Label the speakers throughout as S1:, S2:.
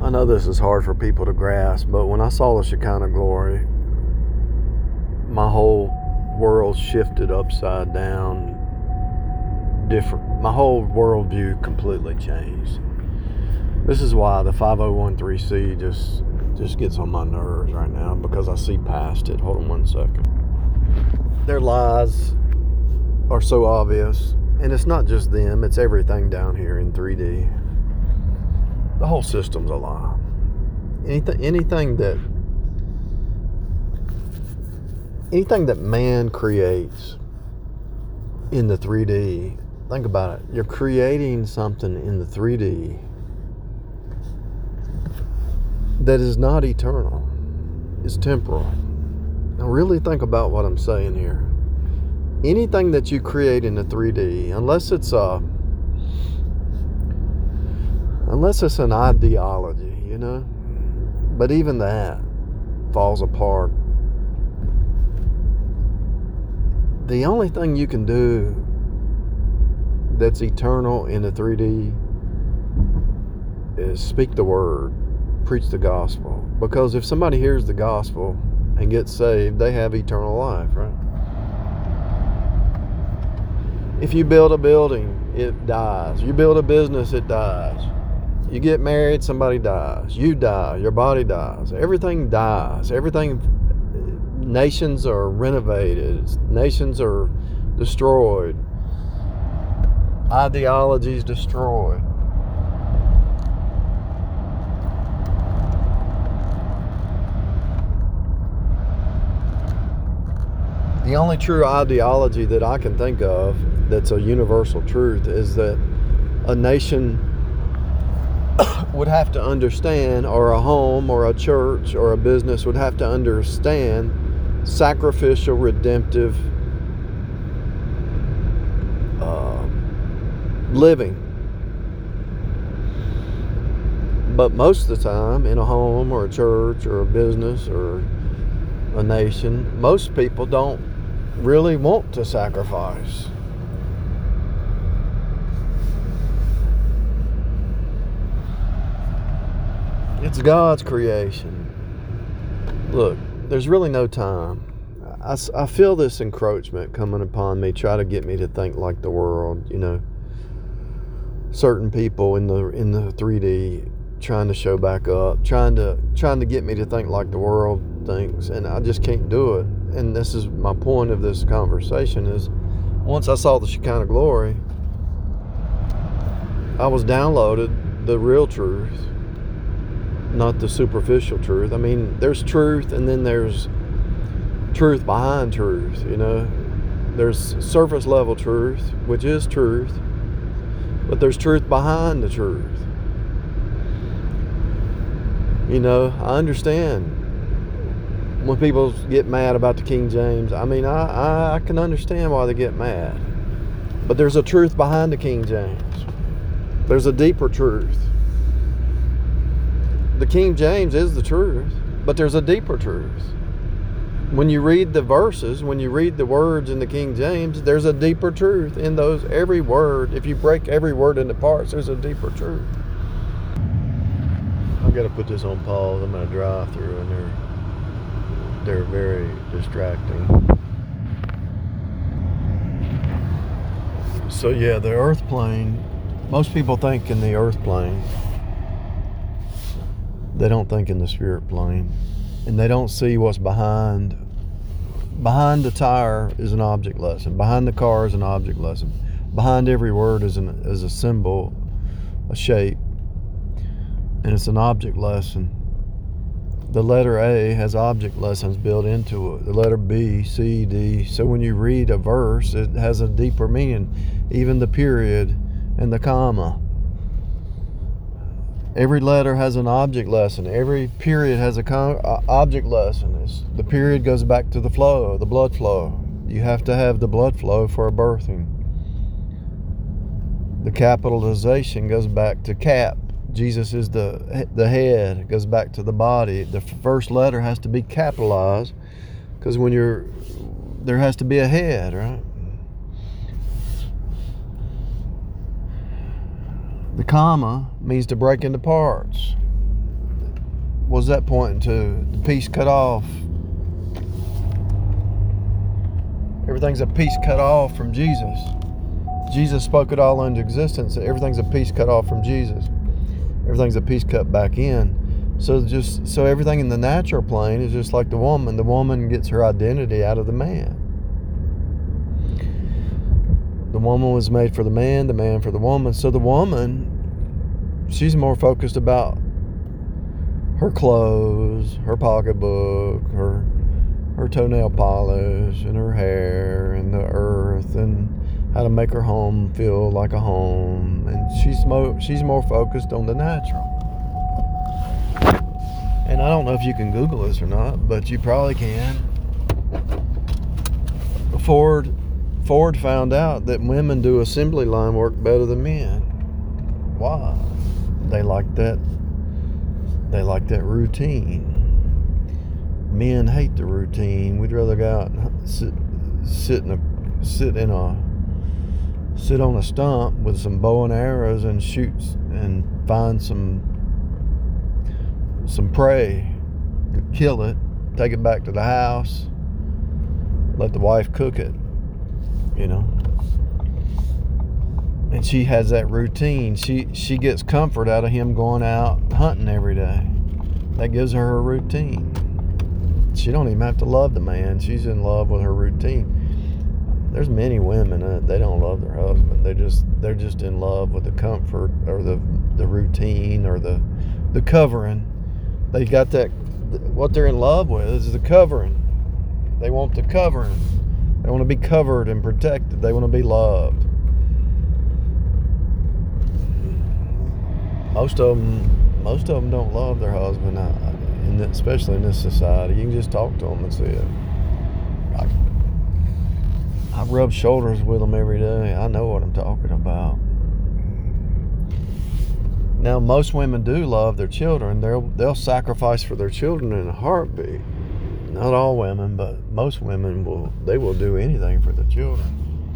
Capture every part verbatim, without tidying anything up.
S1: I know this is hard for people to grasp, but when I saw the Shekinah glory, my whole world shifted upside down. Different. My whole worldview completely changed. This is why the five oh one three C just just gets on my nerves right now, because I see past it. Hold on one second. Their lies are so obvious, and it's not just them, it's everything down here in three D. The whole system's a lie. Anything, anything that anything that man creates in the three D, think about it. You're creating something in the three D that is not eternal. It's temporal. Now really think about what I'm saying here. Anything that you create in the three D, unless it's a unless it's an ideology, you know, but even that falls apart. The only thing you can do that's eternal in the three D is speak the word, preach the gospel. Because if somebody hears the gospel and gets saved, they have eternal life, right? If you build a building, it dies. You build a business, it dies. You get married, somebody dies. You die, your body dies. Everything dies. Everything, nations are renovated. Nations are destroyed. Ideologies destroyed. The only true ideology that I can think of that's a universal truth is that a nation would have to understand, or a home or a church or a business would have to understand sacrificial, redemptive uh, living. But most of the time, in a home or a church or a business or a nation, most people don't really want to sacrifice. It's God's creation. Look, there's really no time. I, I feel this encroachment coming upon me, try to get me to think like the world, you know. Certain people in the in the three D trying to show back up, trying to trying to get me to think like the world thinks, and I just can't do it. And this is my point of this conversation is, once I saw the Shekinah glory, I was downloaded the real truth, not the superficial truth. I mean, there's truth, and then there's truth behind truth, you know. There's surface level truth, which is truth, but there's truth behind the truth. You know, I understand when people get mad about the King James. I mean, I, I can understand why they get mad. But there's a truth behind the King James. There's a deeper truth. The King James is the truth, but there's a deeper truth. When you read the verses, when you read the words in the King James, there's a deeper truth in those. Every word, if you break every word into parts, there's a deeper truth. I've got to put this on pause. I'm going to drive through, and they're they're very distracting. So yeah, the earth plane, most people think in the earth plane. They don't think in the spirit plane, and they don't see what's behind. Behind the tire is an object lesson. Behind the car is an object lesson. Behind every word is an is a symbol, a shape, and it's an object lesson. The letter A has object lessons built into it. The letter B, C, D. So when you read a verse, it has a deeper meaning. Even the period and the comma. Every letter has an object lesson. Every period has a con- uh, object lesson. It's, the period goes back to the flow, the blood flow. You have to have the blood flow for a birthing. The capitalization goes back to cap. Jesus is the the head. It goes back to the body. The first letter has to be capitalized because when you're there has to be a head, right? The comma means to break into parts. was that pointing to? The piece cut off. Everything's a piece cut off from Jesus. Jesus spoke it all into existence. Everything's a piece cut off from Jesus. Everything's a piece cut back in. So just so everything in the natural plane is just like the woman. The woman gets her identity out of the man. The woman was made for the man, the man for the woman. So the woman, she's more focused about her clothes, her pocketbook, her her toenail polish, and her hair, and the earth, and how to make her home feel like a home. And she's more, she's more focused on the natural. And I don't know if you can Google this or not, but you probably can. Ford Ford found out that women do assembly line work better than men. Why? They like that they like that routine. Men hate the routine. We'd rather go out and sit sit in a sit in a sit on a stump with some bow and arrows and shoot and find some some prey, kill it, take it back to the house, let the wife cook it, you know. And she has that routine. She she gets comfort out of him going out hunting every day. That gives her her routine. She don't even have to love the man. She's in love with her routine. There's many women uh, they don't love their husband. They just they're just in love with the comfort or the the routine or the the covering. They got that. What they're in love with is the covering. They want the covering. They want to be covered and protected. They want to be loved. Most of them, most of them don't love their husband, in the, especially in this society. You can just talk to them and see it. I, I rub shoulders with them every day. I know what I'm talking about. Now, most women do love their children. They'll they'll sacrifice for their children in a heartbeat. Not all women, but most women will. They will do anything for the children.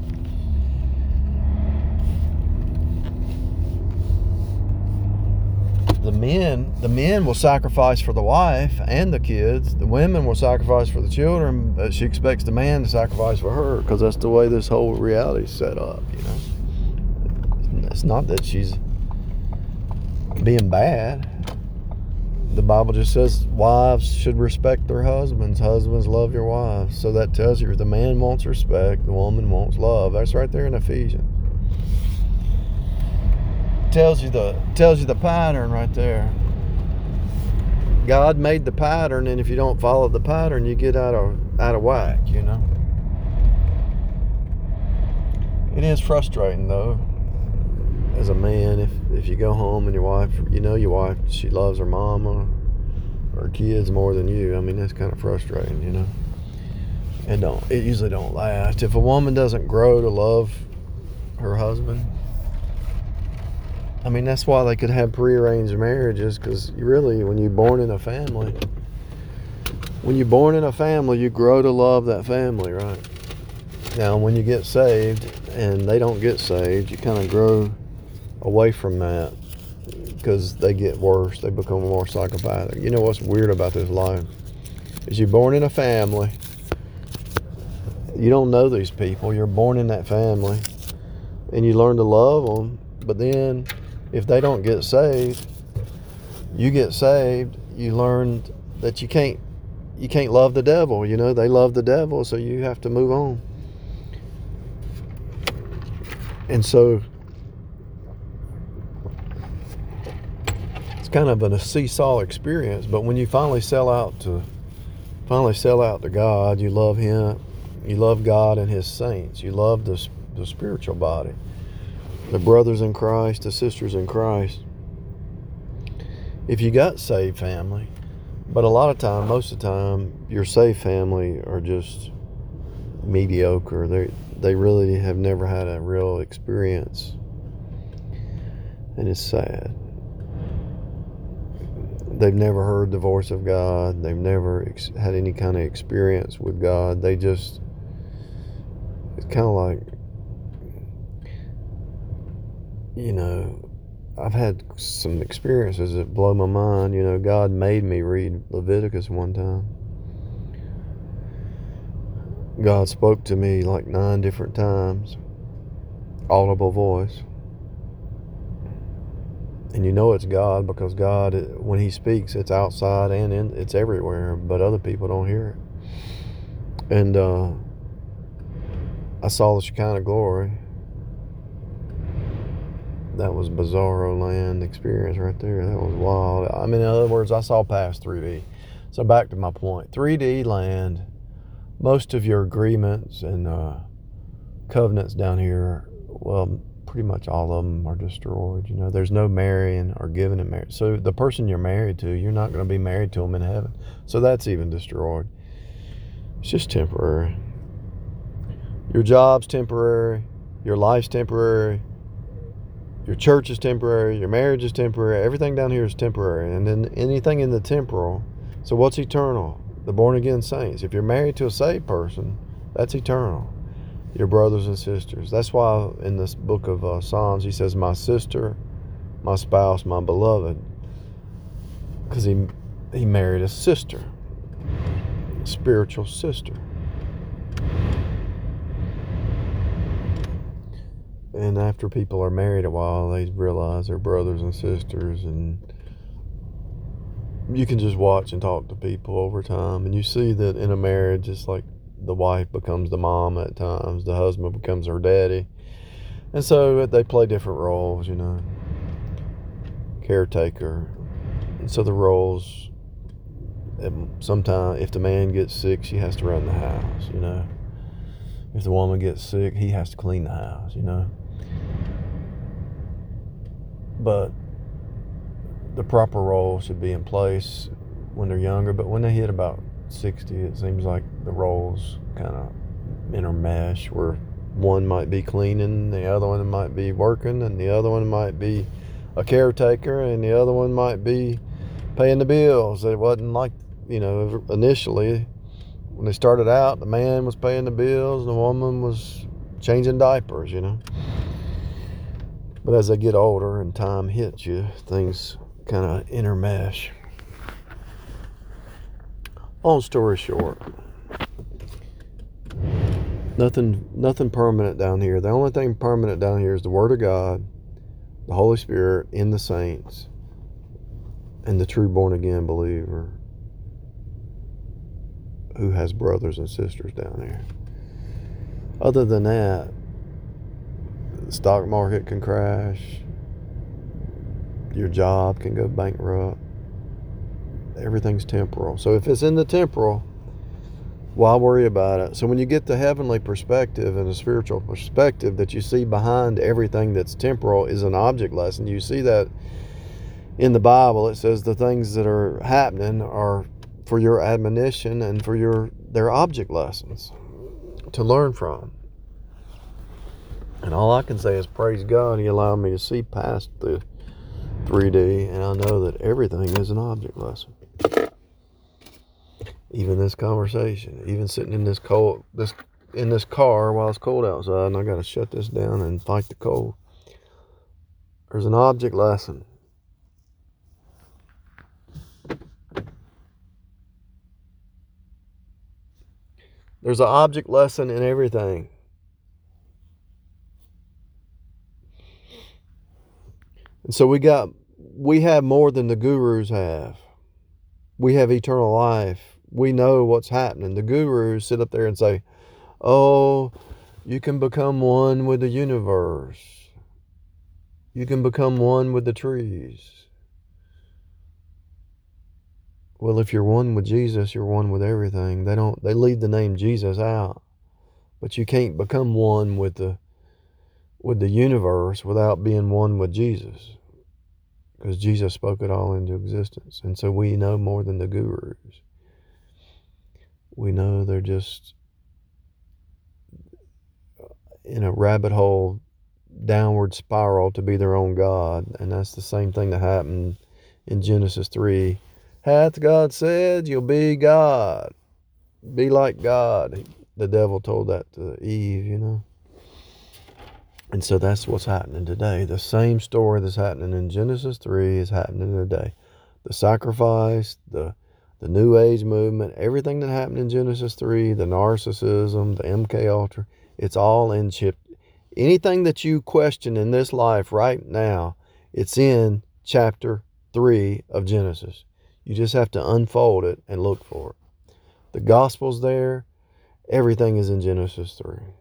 S1: The men, the men will sacrifice for the wife and the kids. The women will sacrifice for the children, but she expects the man to sacrifice for her because that's the way this whole reality is set up. You know, it's not that she's being bad. The Bible just says wives should respect their husbands. Husbands, love your wives. So that tells you if the man wants respect, the woman wants love. That's right there in Ephesians. Tells you the tells you the pattern right there. God made the pattern, and if you don't follow the pattern, you get out of out of whack. You know. It is frustrating though. As a man, if, if you go home and your wife, you know your wife, she loves her mama or kids more than you, I mean, that's kind of frustrating, you know. And don't it usually don't last. If a woman doesn't grow to love her husband, I mean, that's why they could have prearranged marriages, because really, when you're born in a family, when you're born in a family, you grow to love that family, right? Now, when you get saved and they don't get saved, you kind of grow away from that because they get worse. They become more psychopathic. You know what's weird about this life is you're born in a family. You don't know these people. You're born in that family and you learn to love them. But then if they don't get saved, you get saved. You learn that you can't you can't love the devil. You know, they love the devil, so you have to move on. And so it's kind of a seesaw experience, but when you finally sell out to finally sell out to God, you love him, you love God and his saints, you love the, the spiritual body, the brothers in Christ, the sisters in Christ. If you got saved family, but a lot of time, most of the time, your saved family are just mediocre. They they really have never had a real experience, and it's sad. They've never heard the voice of God. They've never ex- had any kind of experience with God. They just, it's kind of like, you know, I've had some experiences that blow my mind. You know, God made me read Leviticus one time. God spoke to me like nine different times, audible voice. And you know it's God because God, when He speaks, it's outside and in, it's everywhere, but other people don't hear it. And uh, I saw the Shekinah glory. That was bizarro land experience right there. That was wild. I mean, in other words, I saw past three D. So back to my point. three D land, most of your agreements and uh, covenants down here, well, pretty much all of them are destroyed. You know, there's no marrying or giving in marriage. So the person you're married to, you're not going to be married to them in heaven. So that's even destroyed. It's just temporary. Your job's temporary. Your life's temporary. Your church is temporary. Your marriage is temporary. Everything down here is temporary. And then anything in the temporal. So what's eternal? The born again saints. If you're married to a saved person, that's eternal. Your brothers and sisters. That's why in this book of uh, Psalms, he says, my sister, my spouse, my beloved. Because he, he married a sister. A spiritual sister. And after people are married a while, they realize they're brothers and sisters, and you can just watch and talk to people over time, and you see that in a marriage, it's like the wife becomes the mom at times, the husband becomes her daddy, and so they play different roles, you know, caretaker, and so the roles, sometimes if the man gets sick, she has to run the house, you know, if the woman gets sick, he has to clean the house, you know. But the proper role should be in place when they're younger. But when they hit about sixty, it seems like the roles kind of intermesh, where one might be cleaning, the other one might be working, and the other one might be a caretaker, and the other one might be paying the bills. It wasn't like, you know, initially when they started out, the man was paying the bills and the woman was changing diapers, you know. But as they get older and time hits you, things kind of intermesh. Long story short, nothing nothing permanent down here. The only thing permanent down here is the Word of God, the Holy Spirit in the saints, and the true born again believer who has brothers and sisters down there. Other than that, the stock market can crash. Your job can go bankrupt. Everything's temporal. So if it's in the temporal, why worry about it? So when you get the heavenly perspective and the spiritual perspective that you see behind everything that's temporal is an object lesson. You see that in the Bible. It says the things that are happening are for your admonition and for your they're object lessons to learn from. And all I can say is praise God, He allowed me to see past the three D, and I know that everything is an object lesson. Even this conversation, even sitting in this cold, this in this car while it's cold outside, and I got to shut this down and fight the cold. There's an object lesson. There's an object lesson in everything. And so we got, we have more than the gurus have. We have eternal life. We know what's happening. The gurus sit up there and say, oh, you can become one with the universe. You can become one with the trees. Well, if you're one with Jesus, you're one with everything. They don't, they leave the name Jesus out. But you can't become one with the with the universe without being one with Jesus. Because Jesus spoke it all into existence. And so we know more than the gurus. We know they're just in a rabbit hole, downward spiral to be their own God. And that's the same thing that happened in Genesis three. Hath God said, you'll be God. Be like God. The devil told that to Eve, you know. And so that's what's happening today. The same story that's happening in Genesis three is happening today. The sacrifice, the the New Age movement, everything that happened in Genesis three, the narcissism, the M K Ultra, it's all in chip. Anything that you question in this life right now, it's in chapter three of Genesis. You just have to unfold it and look for it. The gospel's there. Everything is in Genesis three.